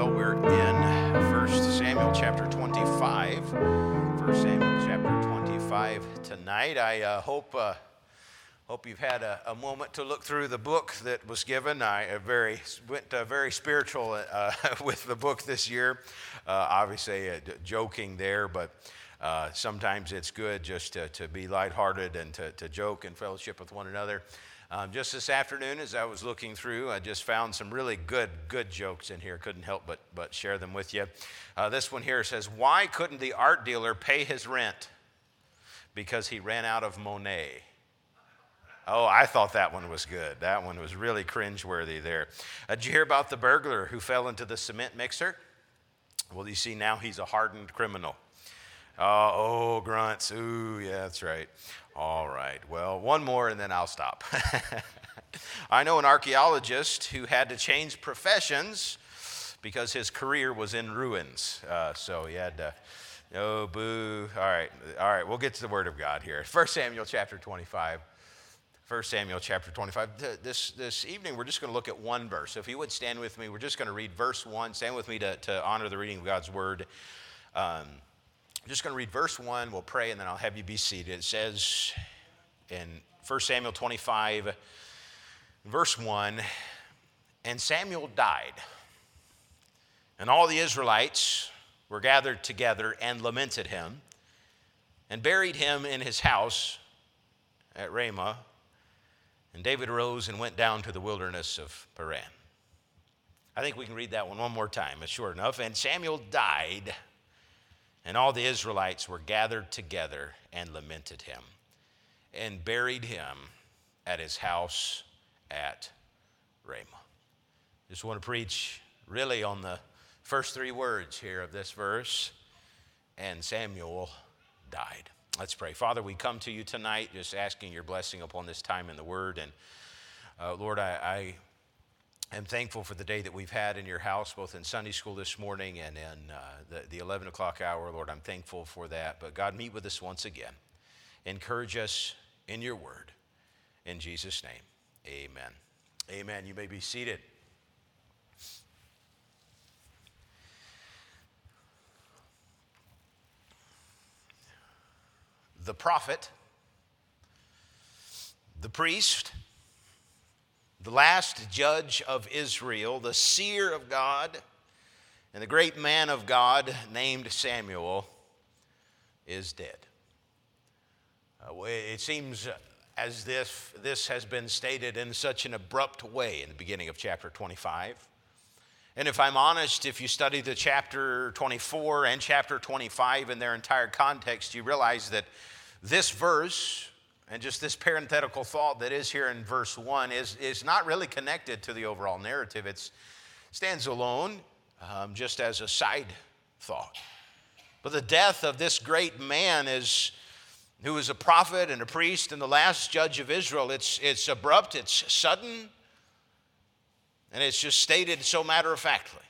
We're in 1 Samuel chapter 25. 1 Samuel chapter 25 tonight. I hope you've had a moment to look through the book that was given. I went very spiritual with the book this year. Obviously, joking there, but sometimes it's good just to be lighthearted and to joke and fellowship with one another. Just this afternoon, as I was looking through, I just found some really good jokes in here. Couldn't help but share them with you. This one here says, "Why couldn't the art dealer pay his rent? Because he ran out of Monet." Oh, I thought that one was good. That one was really cringeworthy there. Did you hear about the burglar who fell into the cement mixer? Well, you see, now he's a hardened criminal. Oh, grunts. Ooh, yeah, that's right. All right. Well, one more and then I'll stop. I know an archaeologist who had to change professions because his career was in ruins. So he had to, oh, boo. All right. We'll get to the Word of God here. 1 Samuel chapter 25. 1 Samuel chapter 25. This evening, we're just going to look at one verse. So if you would stand with me, we're just going to read verse 1. Stand with me to honor the reading of God's Word. I'm just going to read verse 1. We'll pray, and then I'll have you be seated. It says in 1 Samuel 25, verse 1, "And Samuel died, and all the Israelites were gathered together and lamented him, and buried him in his house at Ramah. And David arose and went down to the wilderness of Paran." I think we can read that one more time. It's short enough. "And Samuel died, and all the Israelites were gathered together and lamented him, and buried him at his house at Ramah." Just want to preach really on the first three words here of this verse. And Samuel died. Let's pray. Father, we come to you tonight just asking your blessing upon this time in the Word. And Lord, I am thankful for the day that we've had in your house, both in Sunday school this morning and in the 11 o'clock hour. Lord, I'm thankful for that. But God, meet with us once again. Encourage us in your word. In Jesus' name, amen. Amen. You may be seated. The prophet, the priest, the last judge of Israel, the seer of God, and the great man of God named Samuel is dead. It seems as if this has been stated in such an abrupt way in the beginning of chapter 25. And if I'm honest, if you study the chapter 24 and chapter 25 in their entire context, you realize that this verse and just this parenthetical thought that is here in verse 1 is not really connected to the overall narrative. It stands alone just as a side thought. But the death of this great man who is a prophet and a priest and the last judge of Israel, it's abrupt, it's sudden, and it's just stated so matter-of-factly.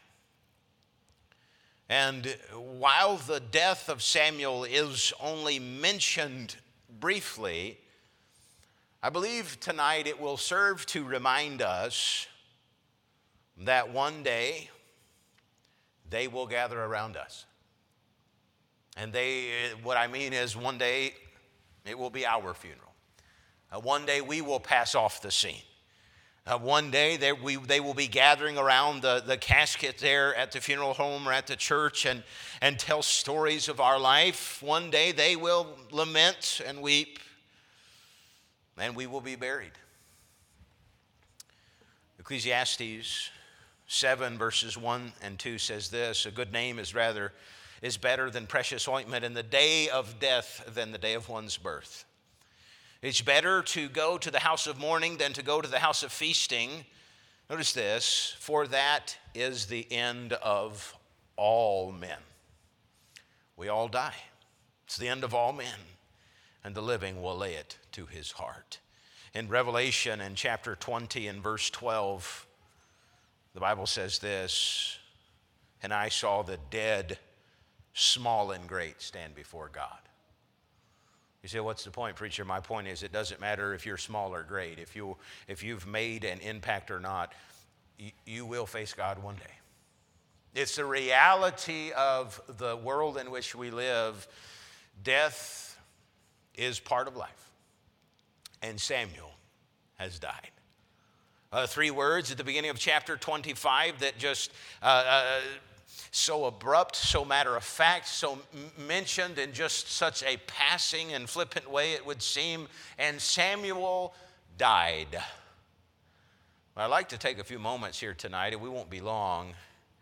And while the death of Samuel is only mentioned briefly, I believe tonight it will serve to remind us that one day they will gather around us. And what I mean is one day it will be our funeral. One day we will pass off the scene. One day they will be gathering around the casket there at the funeral home or at the church and tell stories of our life. One day they will lament and weep, and we will be buried. Ecclesiastes 7 verses 1 and 2 says this: "A good name is better than precious ointment, and the day of death than the day of one's birth. It's better to go to the house of mourning than to go to the house of feasting." Notice this: "For that is the end of all men." We all die. It's the end of all men, and the living will lay it to his heart. In Revelation in chapter 20 and verse 12, the Bible says this: "And I saw the dead, small and great, stand before God." You say, "What's the point, preacher?" My point is, it doesn't matter if you're small or great. If you've made an impact or not, you will face God one day. It's the reality of the world in which we live. Death is part of life. And Samuel has died. 3 words at the beginning of chapter 25 that just so abrupt, so matter of fact, so mentioned in just such a passing and flippant way it would seem. And Samuel died. Well, I'd like to take a few moments here tonight, and we won't be long,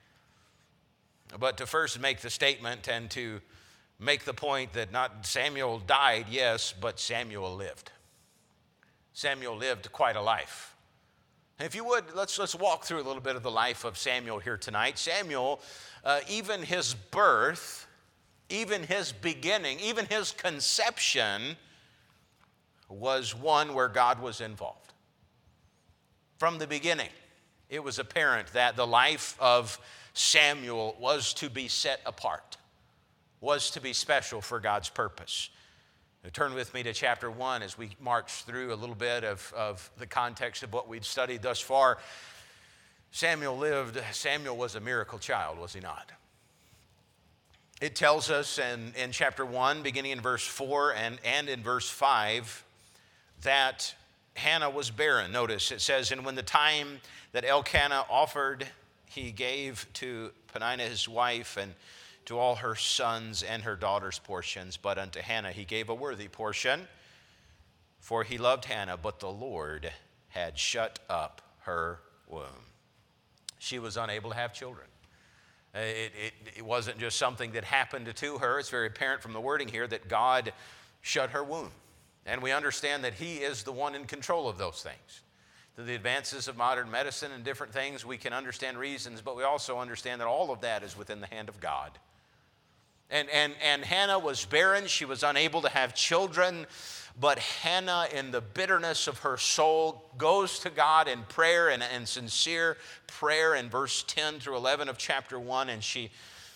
but to first make the statement and to make the point that not Samuel died, yes, but Samuel lived. Samuel lived quite a life. If you would, let's walk through a little bit of the life of Samuel here tonight. Samuel, even his birth, even his beginning, even his conception was one where God was involved. From the beginning, it was apparent that the life of Samuel was to be set apart, was to be special for God's purpose. Now, turn with me to chapter 1 as we march through a little bit of the context of what we'd studied thus far. Samuel was a miracle child, was he not? It tells us in chapter 1, beginning in verse 4 and in verse 5, that Hannah was barren. Notice it says, and when the time that Elkanah offered, he gave to Peninnah his wife and to all her sons and her daughters' portions, but unto Hannah he gave a worthy portion, for he loved Hannah, but the Lord had shut up her womb. She was unable to have children. It wasn't just something that happened to her. It's very apparent from the wording here that God shut her womb. And we understand that he is the one in control of those things. Through the advances of modern medicine and different things, we can understand reasons, but we also understand that all of that is within the hand of God. And Hannah was barren. She was unable to have children. But Hannah, in the bitterness of her soul, goes to God in prayer and sincere prayer in verse 10 through 11 of chapter 1, and she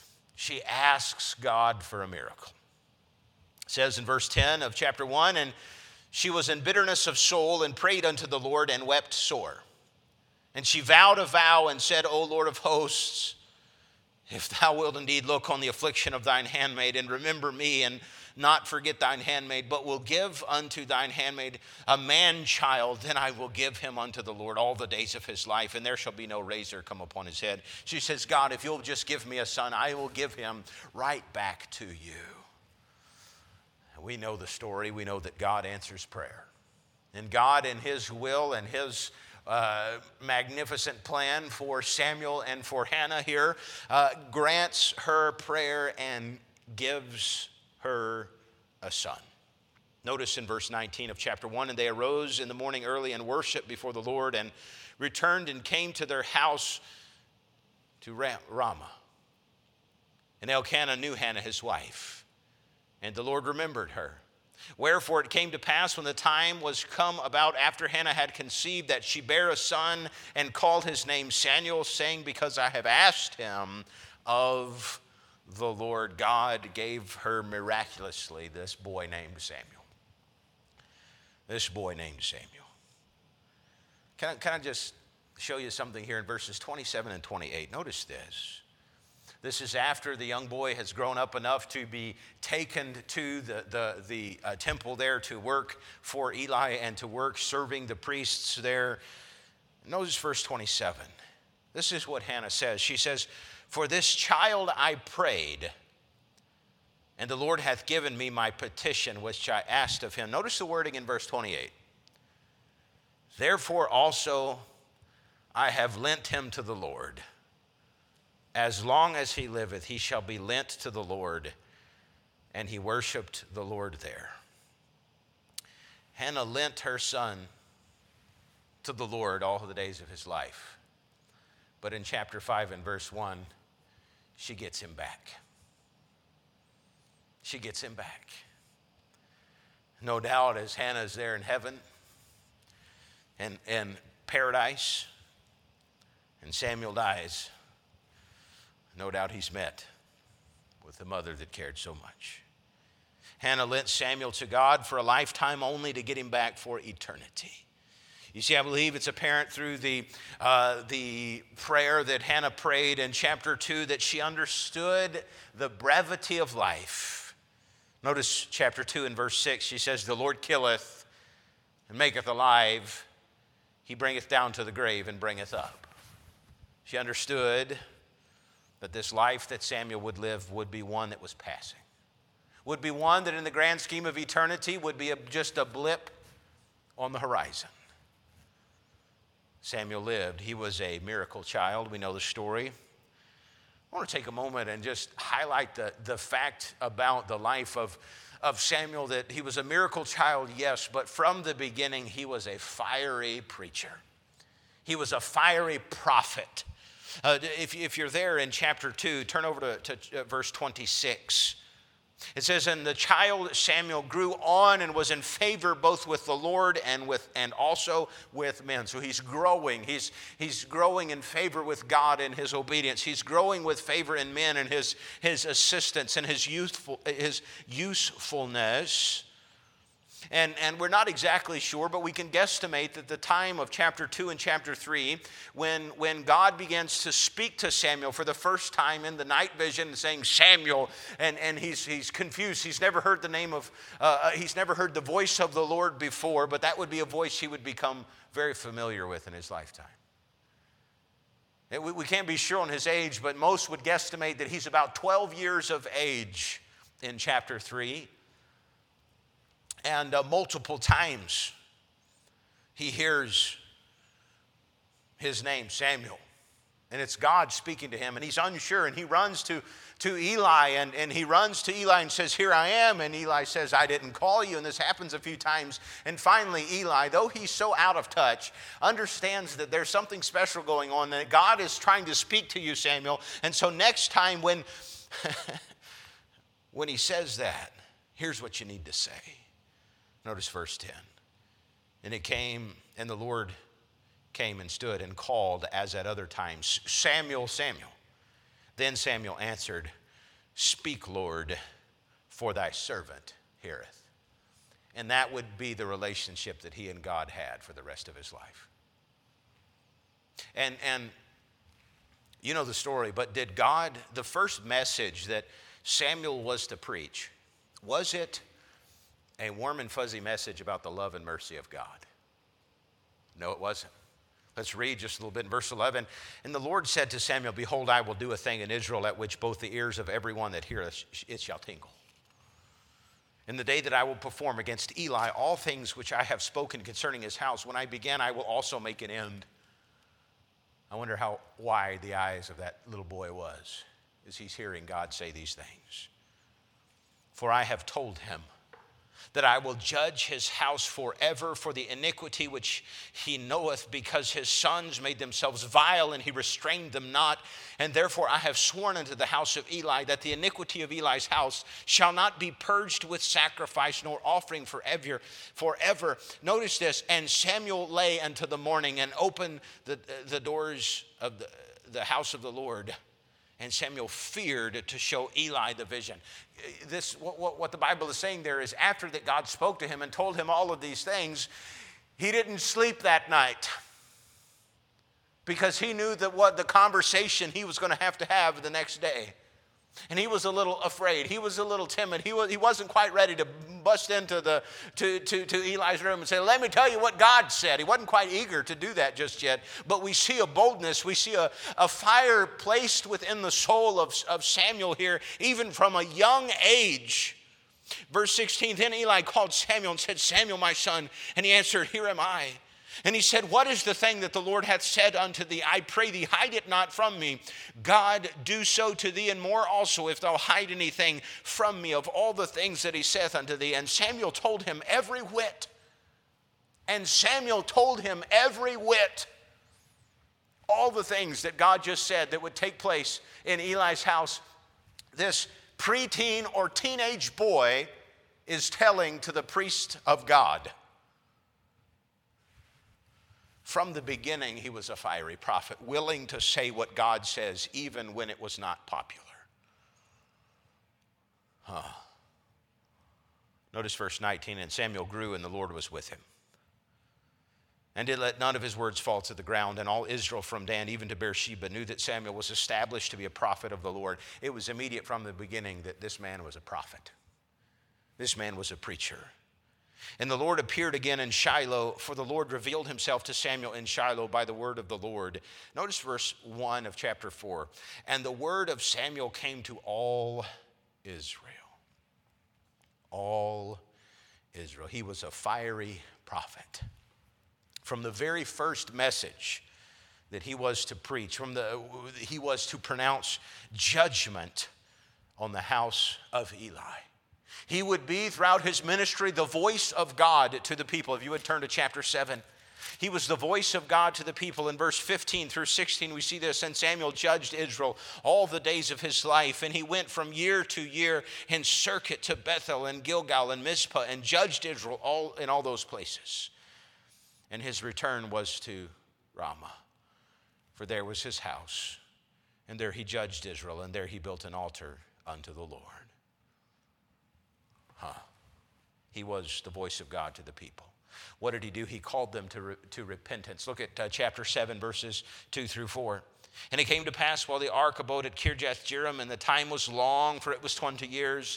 asks God for a miracle. It says in verse 10 of chapter 1, and she was in bitterness of soul and prayed unto the Lord and wept sore. And she vowed a vow and said, O Lord of hosts, if thou wilt indeed look on the affliction of thine handmaid and remember me and not forget thine handmaid, but will give unto thine handmaid a man-child, then I will give him unto the Lord all the days of his life, and there shall be no razor come upon his head. She says, God, if you'll just give me a son, I will give him right back to you. We know the story. We know that God answers prayer. And God, in his will and his magnificent plan for Samuel and for Hannah here, grants her prayer and gives her a son. Notice in verse 19 of chapter 1, and they arose in the morning early and worshiped before the Lord and returned and came to their house to Ramah. And Elkanah knew Hannah his wife, and the Lord remembered her. Wherefore it came to pass when the time was come about after Hannah had conceived that she bare a son and called his name Samuel, saying, because I have asked him of the Lord. God gave her miraculously this boy named Samuel. This boy named Samuel. Can I just show you something here in verses 27 and 28? Notice this. This is after the young boy has grown up enough to be taken to the temple there to work for Eli and to work serving the priests there. Notice verse 27. This is what Hannah says. She says, for this child I prayed, and the Lord hath given me my petition which I asked of him. Notice the wording in verse 28. Therefore also I have lent him to the Lord. As long as he liveth, he shall be lent to the Lord. And he worshiped the Lord there. Hannah lent her son to the Lord all the days of his life. But in chapter 5 and verse 1, she gets him back. She gets him back. No doubt as Hannah's there in heaven and paradise, and Samuel dies, no doubt he's met with the mother that cared so much. Hannah lent Samuel to God for a lifetime only to get him back for eternity. You see, I believe it's apparent through the prayer that Hannah prayed in chapter 2 that she understood the brevity of life. Notice chapter 2 and verse 6, she says, "The Lord killeth and maketh alive. He bringeth down to the grave and bringeth up." She understood that this life that Samuel would live would be one that was passing, would be one that in the grand scheme of eternity would be just a blip on the horizon. Samuel lived. He was a miracle child. We know the story. I want to take a moment and just highlight the fact about the life of Samuel, that he was a miracle child, yes, but from the beginning he was a fiery preacher. He was a fiery prophet. If you're there in chapter 2, turn over to verse 26. It says, "And the child Samuel grew on and was in favor both with the Lord and also with men." So he's growing. He's growing in favor with God in his obedience. He's growing with favor in men and his assistance and his usefulness. And we're not exactly sure, but we can guesstimate that the time of chapter 2 and chapter 3, when God begins to speak to Samuel for the first time in the night vision, saying Samuel, and he's confused. He's never heard he's never heard the voice of the Lord before, but that would be a voice he would become very familiar with in his lifetime. We can't be sure on his age, but most would guesstimate that he's about 12 years of age in chapter 3. And multiple times he hears his name, Samuel. And it's God speaking to him, and he's unsure, and he runs to Eli, and he runs to Eli and says, "Here I am." And Eli says, "I didn't call you." And this happens a few times. And finally, Eli, though he's so out of touch, understands that there's something special going on, that God is trying to speak to you, Samuel. And so next time when he says that, here's what you need to say. Notice verse 10. "And it came, and the Lord came and stood and called as at other times, 'Samuel, Samuel.' Then Samuel answered, 'Speak, Lord, for thy servant heareth.'" And that would be the relationship that he and God had for the rest of his life. And you know the story, but did God, the first message that Samuel was to preach, was it a warm and fuzzy message about the love and mercy of God? No, it wasn't. Let's read just a little bit in verse 11. "And the Lord said to Samuel, Behold, I will do a thing in Israel at which both the ears of everyone that heareth it shall tingle. In the day that I will perform against Eli all things which I have spoken concerning his house, when I begin, I will also make an end." I wonder how wide the eyes of that little boy was as he's hearing God say these things. "For I have told him that I will judge his house forever for the iniquity which he knoweth, because his sons made themselves vile, and he restrained them not. And therefore I have sworn unto the house of Eli that the iniquity of Eli's house shall not be purged with sacrifice nor offering forever." Notice this, "And Samuel lay unto the morning and opened the doors of the house of the Lord. And Samuel feared to show Eli the vision." What the Bible is saying there is, after that God spoke to him and told him all of these things, he didn't sleep that night, because he knew that what the conversation he was going to have the next day. And he was a little afraid. He was a little timid. He wasn't quite ready to bust into to Eli's room and say, "Let me tell you what God said." He wasn't quite eager to do that just yet. But we see a boldness. We see a fire placed within the soul of Samuel here, even from a young age. Verse 16, "Then Eli called Samuel and said, Samuel, my son. And he answered, Here am I. And he said, What is the thing that the Lord hath said unto thee? I pray thee, hide it not from me. God do so to thee, and more also, if thou hide anything from me of all the things that he saith unto thee. And Samuel told him every whit. All the things that God just said that would take place in Eli's house. This preteen or teenage boy is telling to the priest of God. From the beginning, he was a fiery prophet, willing to say what God says, even when it was not popular. Notice verse 19, "And Samuel grew, and the Lord was with him. and did let none of his words fall to the ground. And all Israel from Dan even to Beersheba knew that Samuel was established to be a prophet of the Lord. It was immediate from the beginning that this man was a prophet. This man was a preacher. And the Lord appeared again in Shiloh, for the Lord revealed himself to Samuel in Shiloh by the word of the Lord. Notice verse 1 of chapter 4. And the word of Samuel came to all Israel. All Israel. He was a fiery prophet. From the very first message that he was to preach, he was to pronounce judgment on the house of Eli. He would be, throughout his ministry, the voice of God to the people. If you would turn to chapter 7. He was the voice of God to the people. In verse 15 through 16, we see this. And Samuel judged Israel all the days of his life. And he went from year to year in circuit to Bethel and Gilgal and Mizpah and judged Israel in all those places. And his return was to Ramah, for there was his house. And there he judged Israel, and there he built an altar unto the Lord. He was the voice of God to the people. What did he do? He called them to repentance. Look at chapter 7, verses 2 through 4. And it came to pass while the ark abode at Kirjath-jearim, and the time was long, for it was 20 years,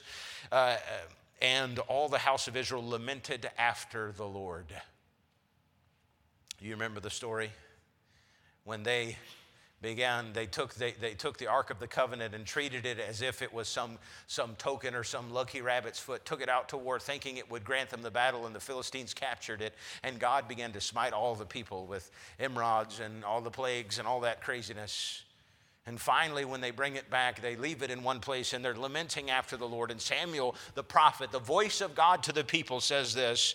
and all the house of Israel lamented after the Lord. You remember the story? When they took the Ark of the Covenant and treated it as if it was some token or some lucky rabbit's foot, took it out to war thinking it would grant them the battle, and the Philistines captured it, and God began to smite all the people with emerods and all the plagues and all that craziness. And finally, when they bring it back, they leave it in one place, and they're lamenting after the Lord. And Samuel, the prophet, the voice of God to the people, says this: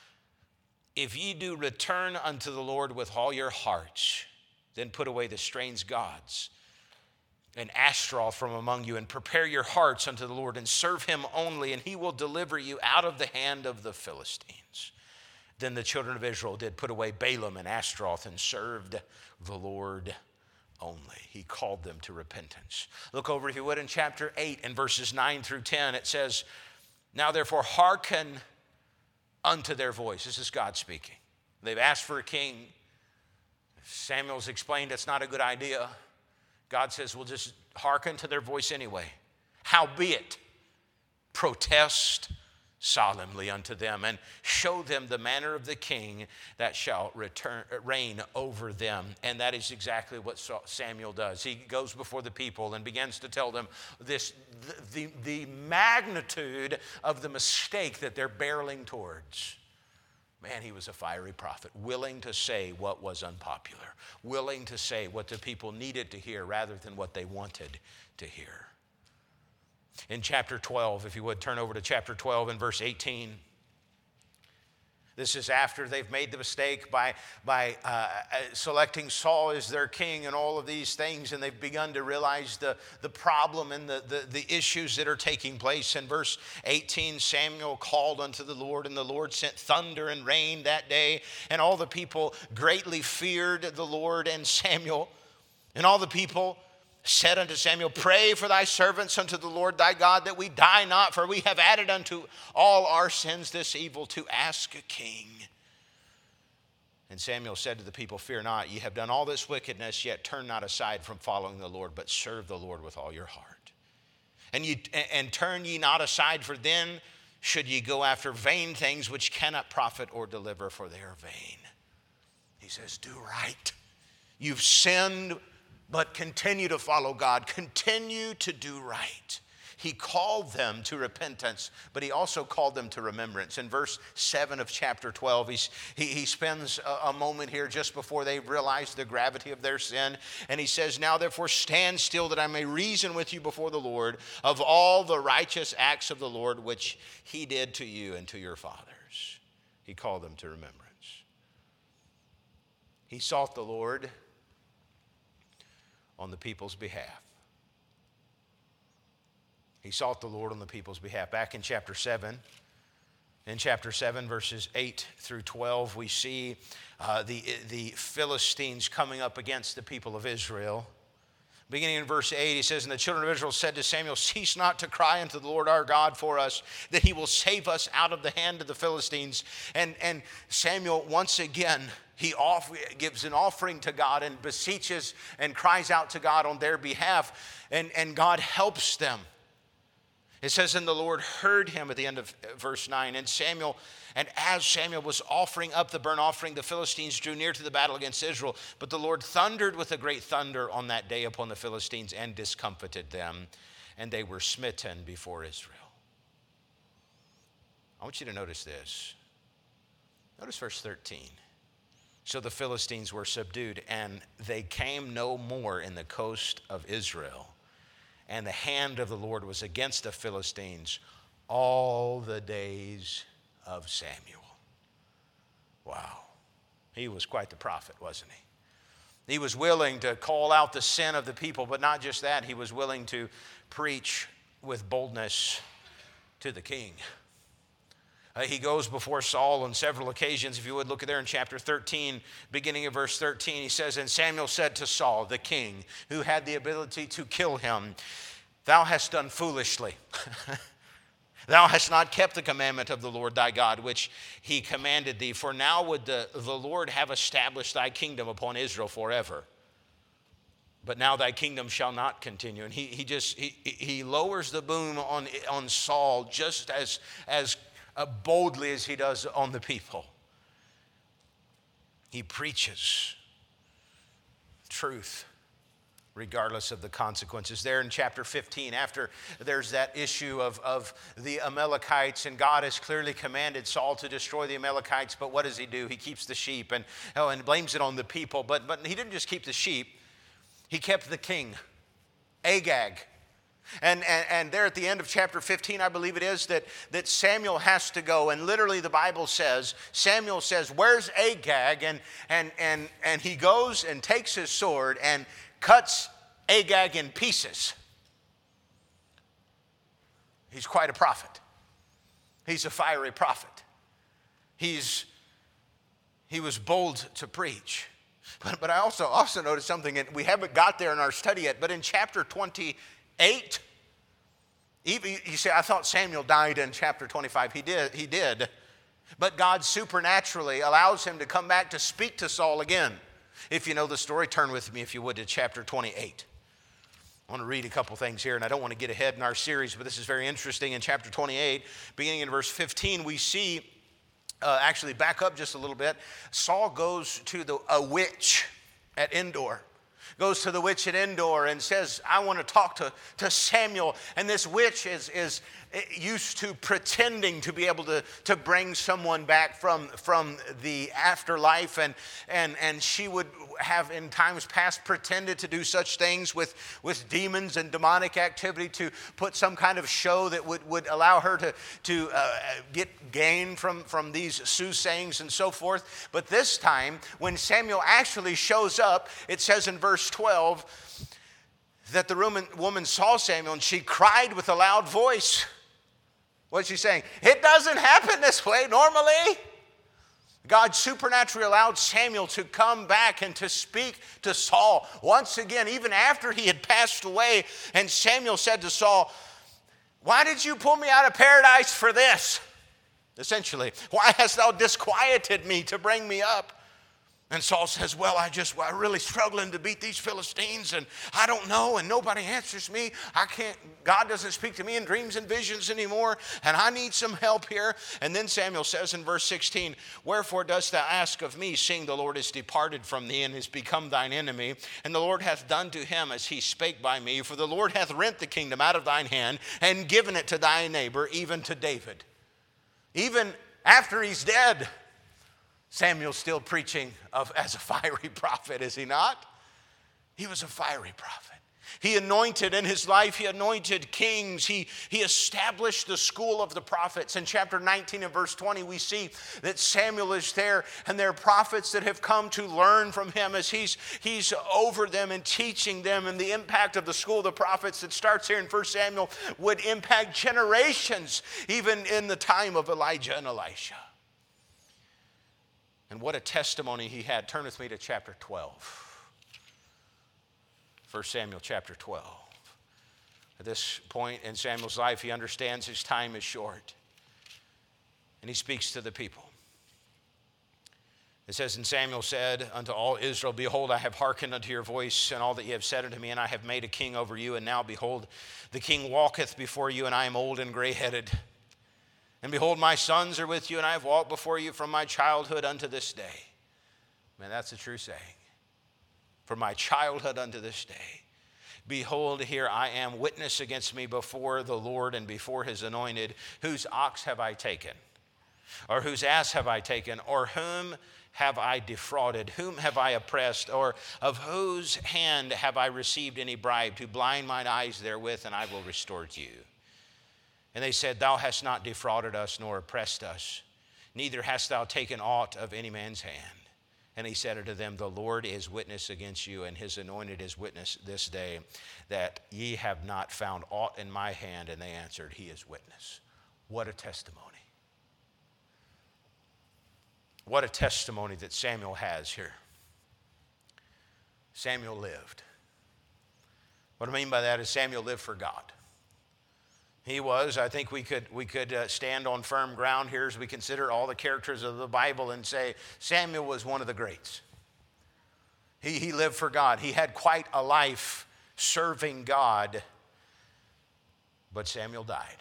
if ye do return unto the Lord with all your hearts, then put away the strange gods and Ashtaroth from among you, and prepare your hearts unto the Lord, and serve him only, and he will deliver you out of the hand of the Philistines. Then the children of Israel did put away Balaam and Ashtaroth, and served the Lord only. He called them to repentance. Look over, if you would, in chapter 8 and verses 9 through 10. It says, now therefore hearken unto their voice. This is God speaking. They've asked for a king. Samuel's explained it's not a good idea. God says, well, just hearken to their voice anyway. Howbeit, protest solemnly unto them, and show them the manner of the king that shall reign over them. And that is exactly what Samuel does. He goes before the people and begins to tell them the magnitude of the mistake that they're barreling towards. Man, he was a fiery prophet, willing to say what was unpopular, willing to say what the people needed to hear rather than what they wanted to hear. In chapter 12, if you would turn over to chapter 12 and verse 18. This is after they've made the mistake by selecting Saul as their king and all of these things, and they've begun to realize the problem and the issues that are taking place. In verse 18, Samuel called unto the Lord, and the Lord sent thunder and rain that day, and all the people greatly feared the Lord and Samuel. And all the people said unto Samuel, pray for thy servants unto the Lord thy God, that we die not, for we have added unto all our sins this evil, to ask a king. And Samuel said to the people, fear not, ye have done all this wickedness, yet turn not aside from following the Lord, but serve the Lord with all your heart. And turn ye not aside, for then should ye go after vain things which cannot profit or deliver, for they are vain. He says, do right. You've sinned, but continue to follow God. Continue to do right. He called them to repentance, but he also called them to remembrance. In verse 7 of chapter 12, he spends a moment here just before they realize the gravity of their sin. And he says, now therefore stand still, that I may reason with you before the Lord of all the righteous acts of the Lord, which he did to you and to your fathers. He called them to remembrance. He sought the Lord on the people's behalf. He sought the Lord on the people's behalf. Back in chapter 7, verses 8 through 12, we see the Philistines coming up against the people of Israel. Beginning in verse 8, he says, and the children of Israel said to Samuel, cease not to cry unto the Lord our God for us, that he will save us out of the hand of the Philistines. And Samuel once again he gives an offering to God and beseeches and cries out to God on their behalf, and God helps them. It says, and the Lord heard him at the end of verse 9. And as Samuel was offering up the burnt offering, the Philistines drew near to the battle against Israel. But the Lord thundered with a great thunder on that day upon the Philistines and discomfited them, and they were smitten before Israel. I want you to notice this. Notice verse 13. So the Philistines were subdued, and they came no more in the coast of Israel. And the hand of the Lord was against the Philistines all the days of Samuel. Wow. He was quite the prophet, wasn't he? He was willing to call out the sin of the people, but not just that. He was willing to preach with boldness to the king. He goes before Saul on several occasions. If you would look there in chapter 13, beginning of verse 13, he says, and Samuel said to Saul, the king, who had the ability to kill him, thou hast done foolishly. Thou hast not kept the commandment of the Lord thy God, which he commanded thee. For now would the Lord have established thy kingdom upon Israel forever. But now thy kingdom shall not continue. And he lowers the boom on Saul just as boldly as he does on the people. He preaches truth regardless of the consequences. There in chapter 15, after there's that issue of the Amalekites, and God has clearly commanded Saul to destroy the Amalekites, but what does he do? He keeps the sheep and blames it on the people. But he didn't just keep the sheep, he kept the king, Agag. And there at the end of chapter 15, I believe it is, that Samuel has to go. And literally the Bible says, Samuel says, where's Agag? And he goes and takes his sword and cuts Agag in pieces. He's quite a prophet. He's a fiery prophet. He was bold to preach. But I also noticed something, and we haven't got there in our study yet, but in chapter 28, you say, I thought Samuel died in chapter 25. He did. But God supernaturally allows him to come back to speak to Saul again. If you know the story, turn with me, if you would, to chapter 28. I want to read a couple things here, and I don't want to get ahead in our series, but this is very interesting. In chapter 28, beginning in verse 15, we see, actually back up just a little bit, Saul goes to a witch at Endor. Goes to the witch at Endor and says, I want to talk to Samuel. And this witch is used to pretending to be able to bring someone back from the afterlife. And she would have in times past pretended to do such things with demons and demonic activity to put some kind of show that would allow her to get gain from these soothsayings and so forth. But this time, when Samuel actually shows up, it says in verse 12 that the woman saw Samuel and she cried with a loud voice. What's she saying? It doesn't happen this way normally. God supernaturally allowed Samuel to come back and to speak to Saul once again, even after he had passed away. And Samuel said to Saul, why did you pull me out of paradise for this? Essentially, why hast thou disquieted me to bring me up? And Saul says, well, I'm really struggling to beat these Philistines, and I don't know, and nobody answers me. God doesn't speak to me in dreams and visions anymore, and I need some help here. And then Samuel says in verse 16, wherefore dost thou ask of me, seeing the Lord is departed from thee and is become thine enemy? And the Lord hath done to him as he spake by me, for the Lord hath rent the kingdom out of thine hand and given it to thy neighbor, even to David. Even after he's dead, Samuel's still preaching as a fiery prophet, is he not? He was a fiery prophet. He anointed in his life, he anointed kings. He established the school of the prophets. In chapter 19 and verse 20, we see that Samuel is there, and there are prophets that have come to learn from him as he's over them and teaching them. And the impact of the school of the prophets that starts here in 1 Samuel would impact generations, even in the time of Elijah and Elisha. And what a testimony he had. Turn with me to chapter 12. 1 Samuel chapter 12. At this point in Samuel's life, he understands his time is short. And he speaks to the people. It says, and Samuel said unto all Israel, behold, I have hearkened unto your voice and all that ye have said unto me, and I have made a king over you. And now, behold, the king walketh before you, and I am old and gray-headed. And behold, my sons are with you, and I have walked before you from my childhood unto this day. Man, that's a true saying. From my childhood unto this day. Behold, here I am, witness against me before the Lord and before his anointed. Whose ox have I taken? Or whose ass have I taken? Or whom have I defrauded? Whom have I oppressed? Or of whose hand have I received any bribe to blind mine eyes therewith, and I will restore to you? And they said, thou hast not defrauded us, nor oppressed us, neither hast thou taken aught of any man's hand. And he said unto them, the Lord is witness against you, and his anointed is witness this day, that ye have not found aught in my hand. And they answered, he is witness. What a testimony. What a testimony that Samuel has here. Samuel lived. What I mean by that is Samuel lived for God. He was, I think we could stand on firm ground here as we consider all the characters of the Bible and say Samuel was one of the greats. He lived for God. He had quite a life serving God, but Samuel died.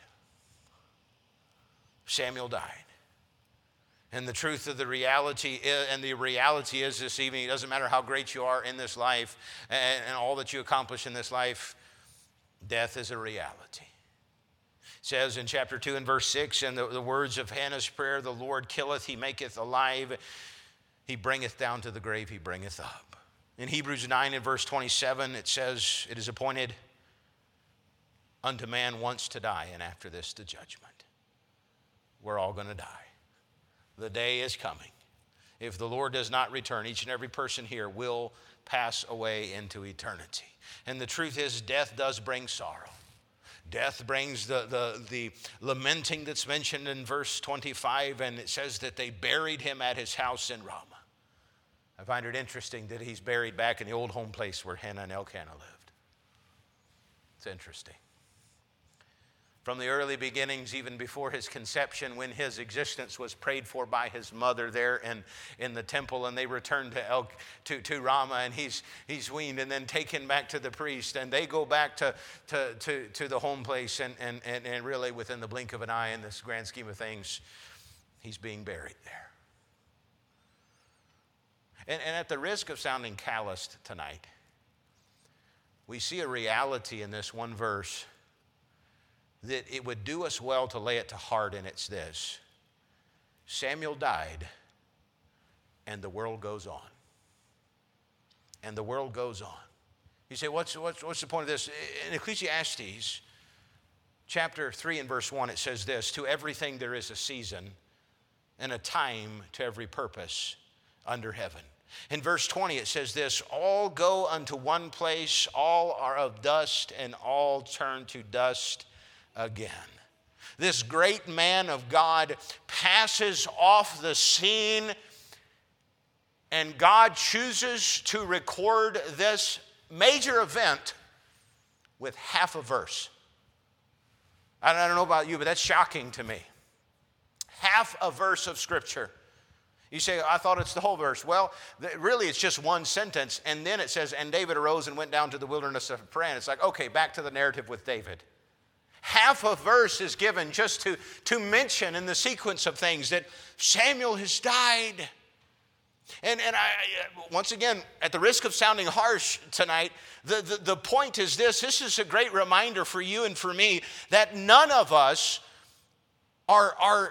Samuel died. And the truth of the reality is this evening, it doesn't matter how great you are in this life and all that you accomplish in this life, death is a reality. It says in chapter 2 and verse 6, and the words of Hannah's prayer, the Lord killeth, he maketh alive, he bringeth down to the grave, he bringeth up. In Hebrews 9 and verse 27, it says, it is appointed unto man once to die, and after this the judgment. We're all going to die. The day is coming. If the Lord does not return, each and every person here will pass away into eternity. And the truth is, death does bring sorrow. Death brings the lamenting that's mentioned in verse 25, and it says that they buried him at his house in Ramah. I find it interesting that he's buried back in the old home place where Hannah and Elkanah lived. It's interesting. From the early beginnings, even before his conception, when his existence was prayed for by his mother there in the temple, and they returned to Ramah, and he's weaned and then taken back to the priest, and they go back to the home place, and really within the blink of an eye in this grand scheme of things, he's being buried there. And at the risk of sounding calloused tonight, we see a reality in this one verse that it would do us well to lay it to heart, and it's this. Samuel died, and the world goes on. And the world goes on. You say, what's the point of this? In Ecclesiastes, chapter 3 and verse 1, it says this, to everything there is a season, and a time to every purpose under heaven. In verse 20, it says this, all go unto one place, all are of dust, and all turn to dust again. This great man of God passes off the scene, and God chooses to record this major event with half a verse. I don't know about you, but that's shocking to me. Half a verse of Scripture. You say, I thought it's the whole verse. Well, really it's just one sentence, and then it says, and David arose and went down to the wilderness of Paran. It's like, okay, back to the narrative with David. Half a verse is given just to mention in the sequence of things that Samuel has died. And I, once again, at the risk of sounding harsh tonight, the point is this. This is a great reminder for you and for me that none of us are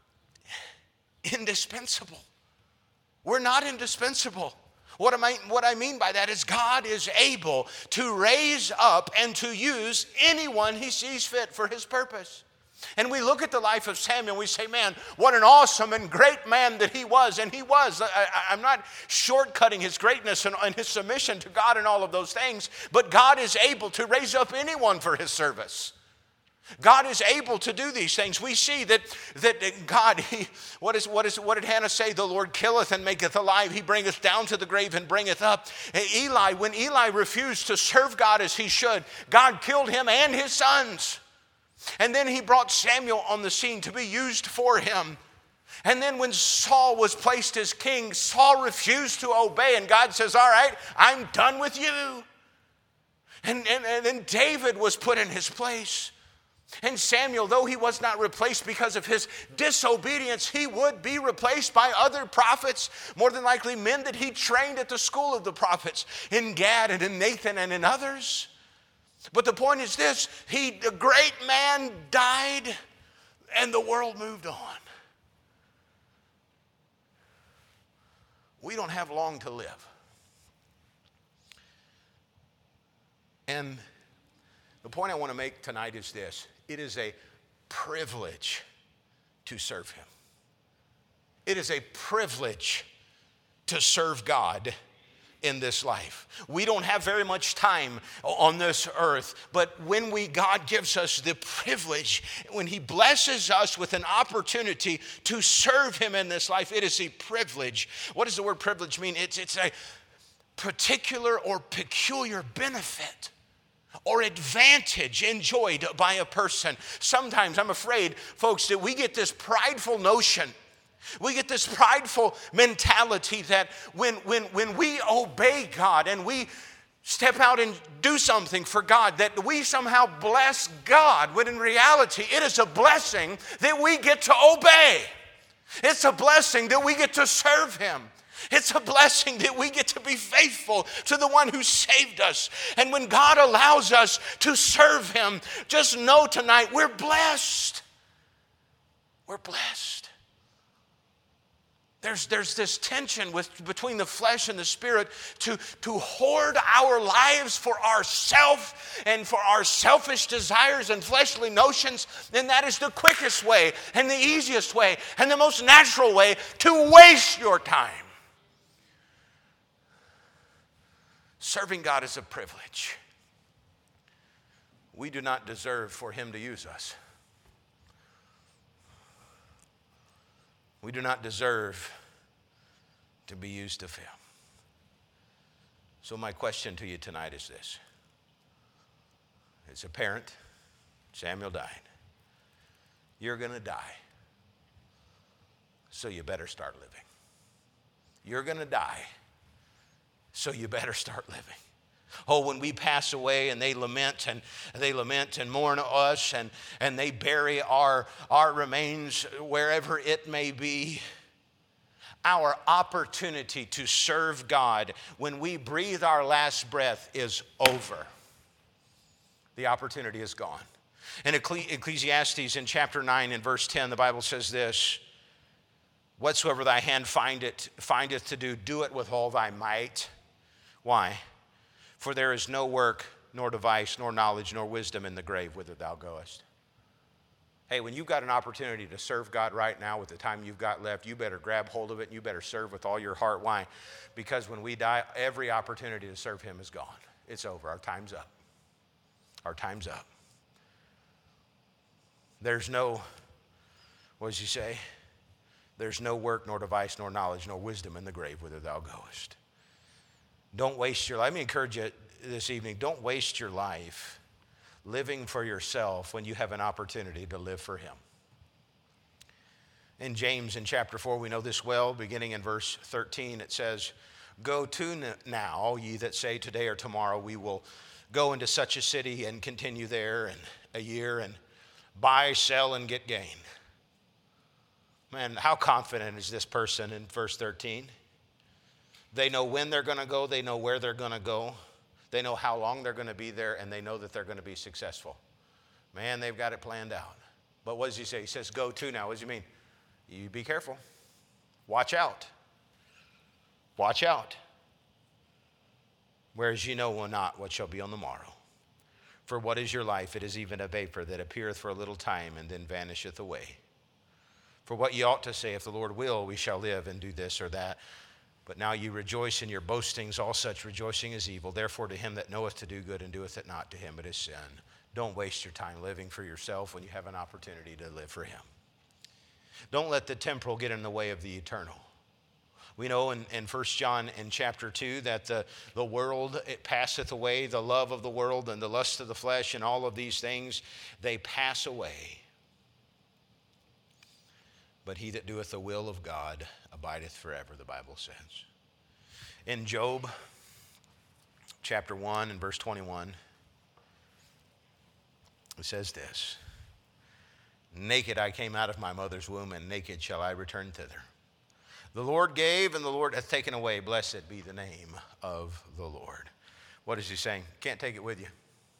indispensable. We're not indispensable. What I mean by that is God is able to raise up and to use anyone he sees fit for his purpose. And we look at the life of Samuel and we say, man, what an awesome and great man that he was. And he was. I'm not shortcutting his greatness and his submission to God and all of those things, but God is able to raise up anyone for his service. God is able to do these things. We see that God, what did Hannah say? The Lord killeth and maketh alive. He bringeth down to the grave and bringeth up. When Eli refused to serve God as he should, God killed him and his sons. And then he brought Samuel on the scene to be used for him. And then when Saul was placed as king, Saul refused to obey, and God says, all right, I'm done with you. And then David was put in his place. And Samuel, though he was not replaced because of his disobedience, he would be replaced by other prophets, more than likely men that he trained at the school of the prophets, in Gad and in Nathan and in others. But the point is this, the great man died and the world moved on. We don't have long to live. And the point I want to make tonight is this. It is a privilege to serve him. It is a privilege to serve God in this life. We don't have very much time on this earth, but when God gives us the privilege, when he blesses us with an opportunity to serve him in this life, it is a privilege. What does the word privilege mean? It's a particular or peculiar benefit or advantage enjoyed by a person. Sometimes I'm afraid, folks, that we get this prideful notion, we get this prideful mentality that when we obey God and we step out and do something for God, that we somehow bless God, when in reality it is a blessing that we get to obey. It's a blessing that we get to serve him. It's a blessing that we get to be faithful to the one who saved us. And when God allows us to serve him, just know tonight we're blessed. We're blessed. There's this tension between the flesh and the spirit to hoard our lives for ourselves and for our selfish desires and fleshly notions. And that is the quickest way and the easiest way and the most natural way to waste your time. Serving God is a privilege. We do not deserve for him to use us. We do not deserve to be used of him. So my question to you tonight is this. As a parent, Samuel died. You're going to die. So you better start living. You're going to die. So you better start living. Oh, when we pass away and they lament and mourn us and they bury our remains wherever it may be, our opportunity to serve God when we breathe our last breath is over. The opportunity is gone. In Ecclesiastes in chapter 9 and verse 10, the Bible says this, whatsoever thy hand findeth to do, do it with all thy might. Why? For there is no work, nor device, nor knowledge, nor wisdom in the grave whither thou goest. Hey, when you've got an opportunity to serve God right now with the time you've got left, you better grab hold of it and you better serve with all your heart. Why? Because when we die, every opportunity to serve him is gone. It's over. Our time's up. Our time's up. There's no, what does he say? There's no work, nor device, nor knowledge, nor wisdom in the grave whither thou goest. Don't waste your life. Let me encourage you this evening, don't waste your life living for yourself when you have an opportunity to live for him. In James in chapter 4, we know this well, beginning in verse 13, it says, go to now, ye that say today or tomorrow we will go into such a city and continue there in a year and buy, sell, and get gain. Man, how confident is this person in verse 13? They know when they're going to go. They know where they're going to go. They know how long they're going to be there, and they know that they're going to be successful. Man, they've got it planned out. But what does he say? He says, go to now. What does he mean? You be careful. Watch out. Watch out. Whereas you know not what shall be on the morrow. For what is your life? It is even a vapor that appeareth for a little time and then vanisheth away. For what ye ought to say, if the Lord will, we shall live and do this or that. But now you rejoice in your boastings, all such rejoicing is evil. Therefore to him that knoweth to do good and doeth it not, to him it is sin. Don't waste your time living for yourself when you have an opportunity to live for him. Don't let the temporal get in the way of the eternal. We know in 1 John in chapter 2 that the world, it passeth away, the love of the world and the lust of the flesh and all of these things, they pass away. but he that doeth the will of God abideth forever, the Bible says. In Job chapter 1 and verse 21, it says this: naked I came out of my mother's womb, and naked shall I return thither. The Lord gave, and the Lord hath taken away. Blessed be the name of the Lord. What is he saying? Can't take it with you.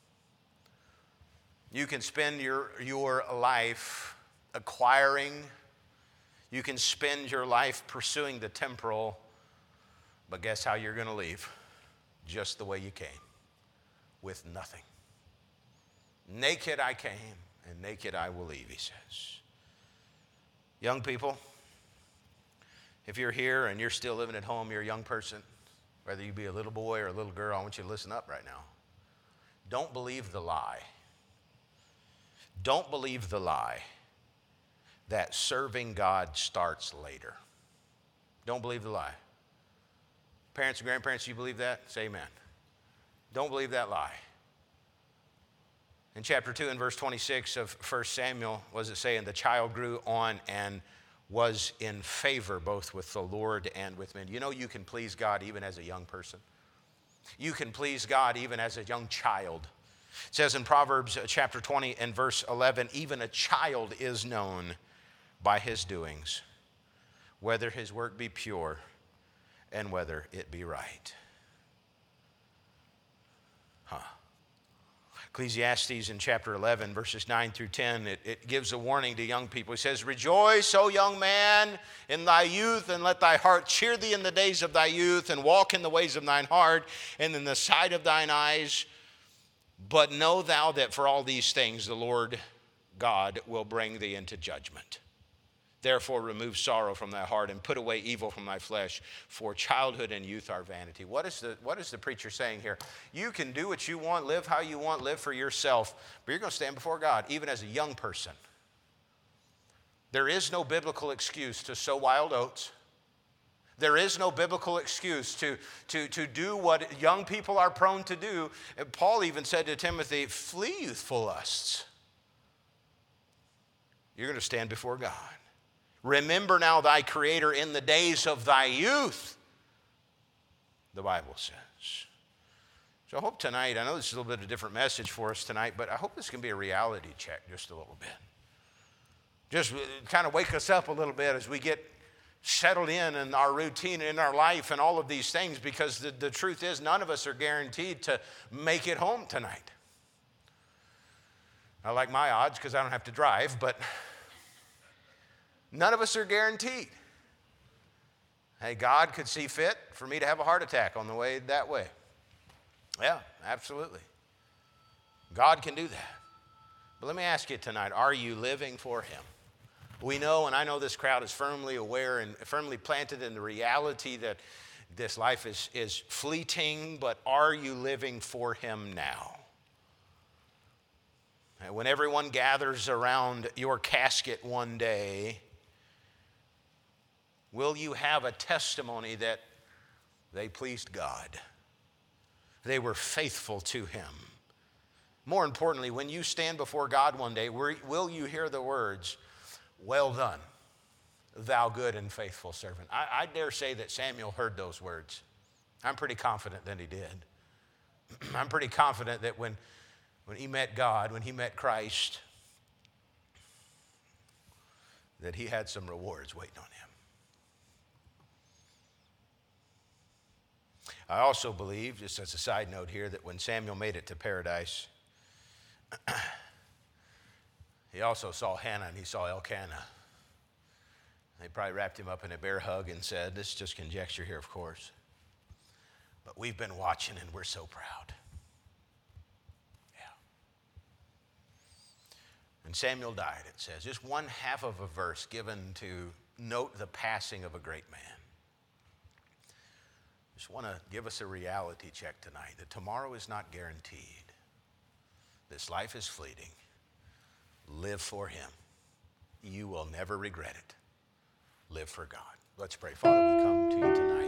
You can spend your life acquiring. You can spend your life pursuing the temporal. But guess how you're going to leave? Just the way you came, with nothing. Naked I came, and naked I will leave, he says. Young people, if you're here and you're still living at home, you're a young person, whether you be a little boy or a little girl, I want you to listen up right now. Don't believe the lie. Don't believe the lie that serving God starts later. Don't believe the lie. Parents and grandparents, you believe that? Say amen. Don't believe that lie. In chapter 2 and verse 26 of 1 Samuel, what does it say? And the child grew on and was in favor both with the Lord and with men. You know, you can please God even as a young person. You can please God even as a young child. It says in Proverbs chapter 20 and verse 11, even a child is known by his doings, whether his work be pure and whether it be right. Ecclesiastes in chapter 11, verses 9 through 10, it gives a warning to young people. It says, rejoice, O young man, in thy youth, and let thy heart cheer thee in the days of thy youth, and walk in the ways of thine heart, and in the sight of thine eyes. But know thou that for all these things the Lord God will bring thee into judgment. Therefore remove sorrow from thy heart and put away evil from thy flesh, for childhood and youth are vanity. What is the preacher saying here? You can do what you want, live how you want, live for yourself, but you're going to stand before God, even as a young person. There is no biblical excuse to sow wild oats. There is no biblical excuse to do what young people are prone to do. And Paul even said to Timothy, flee youthful lusts. You're going to stand before God. Remember now thy Creator in the days of thy youth, the Bible says. So I hope tonight, I know this is a little bit of a different message for us tonight, but I hope this can be a reality check just a little bit. Just kind of wake us up a little bit as we get settled in our routine, in our life, and all of these things, because the truth is none of us are guaranteed to make it home tonight. I like my odds because I don't have to drive, but none of us are guaranteed. Hey, God could see fit for me to have a heart attack on the way that way. Yeah, absolutely. God can do that. But let me ask you tonight, are you living for him? We know, and I know this crowd is firmly aware and firmly planted in the reality that this life is fleeting, but are you living for him now? And when everyone gathers around your casket one day, will you have a testimony that they pleased God? They were faithful to him. More importantly, when you stand before God one day, will you hear the words, well done, thou good and faithful servant? I dare say that Samuel heard those words. I'm pretty confident that he did. I'm pretty confident that when he met God, when he met Christ, that he had some rewards waiting on him. I also believe, just as a side note here, that when Samuel made it to paradise, he also saw Hannah and he saw Elkanah. They probably wrapped him up in a bear hug and said, this is just conjecture here, of course, but we've been watching and we're so proud. Yeah. And Samuel died, it says. Just one half of a verse given to note the passing of a great man. Just want to give us a reality check tonight that tomorrow is not guaranteed. This life is fleeting. Live for him. You will never regret it. Live for God. Let's pray. Father, we come to you tonight.